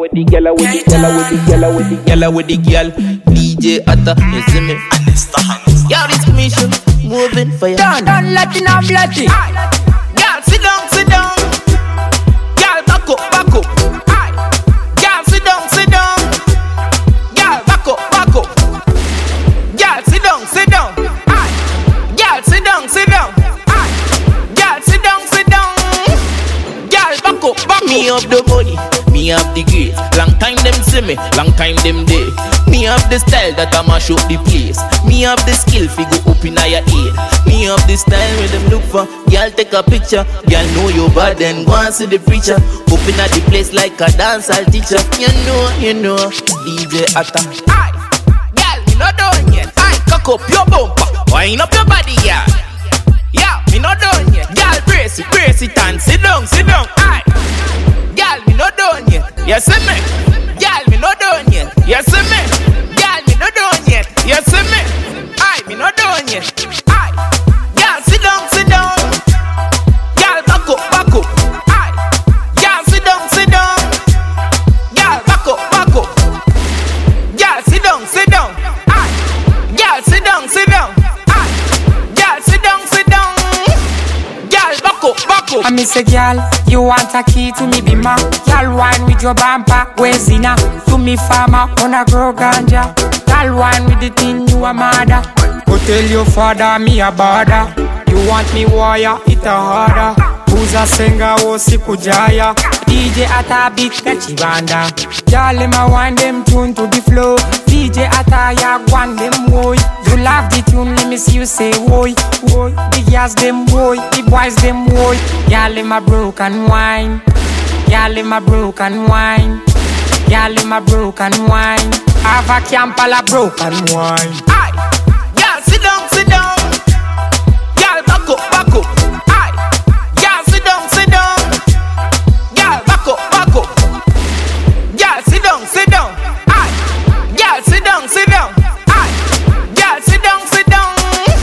with the gyal, with the gyal, with the gyal, with the gyal, with the gyal. DJ Atta, you see me? Yo, this mission moving for you. Done Latin and Latin. Gyal, sit down, sit down. Gyal, back up, back up. Gyal, sit down, sit down. Gyal, back up, back up. Gyal, sit down, sit down. Gyal, sit down, sit down. Gyal, sit down, sit down. Gyal, back up, back up. Me have the money, me have the grace. Long time them see me, long time them day. Me have the style that I mash up the place. Me have the skill fi go up in your head. Me have the style where them look for. Girl take a picture, girl know you bad then go and see the preacher. Up in the place like a dancehall teacher. You know, DJ Atta. Aye, girl me not done yet. Aye, cock up your bumper, wind up your body, yeah. Yeah, me not done yet. Girl brace it and sit down, sit down. Aye, girl me not done yet. You see me? Girl me not done yet. You see me? Girl me not done yet. You see me? Aye, me not done yet. Aye, girl sit down, sit down. Girl back up, back up. Aye, girl sit down, sit down. Girl back up, back up. Girl sit down, sit down. Aye, girl sit down, sit down. Aye, girl sit down, sit down. Girl back up, back up. I miss a girl, you want a key to me be ma. Girl wine with your bumper, where's Zina? To me farmer, wanna grow ganja. Girl wine with the thing, you a mother. Go tell your father, me a bother. You want me warrior, it a harder. Who's a singer, oh sikujaya. DJ Atta beat catchy banda. Girl them a wine them tune to the flow. DJ Atta ya one them woy. You love the tune, let me see you say woy, woy. The girls them woy, the boys them woy. Girl them a broken wine. Girl them a broken wine. Girl them a broken wine. Have a camp all a broken wine. Aye, girl sit down, sit down. Girl back up, back up. Aye, girl sit down, sit down. Girl back up, back up. Girl sit down, sit down. Aye, girl sit down, sit down. Aye, girl sit down, sit down.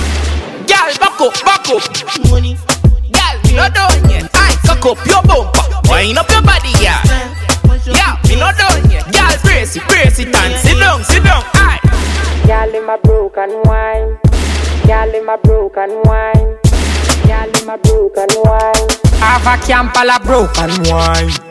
Girl back up, back up. Money, girl me not done yet. Aye, cock up your bumper, wind up your body, yeah. Yeah, me not done yet. Girl brace it and sit down, sit down. Aye. Girl in my broken wine. Girl in my broken wine. Girl in my broken wine. Have a camp all a broken wine.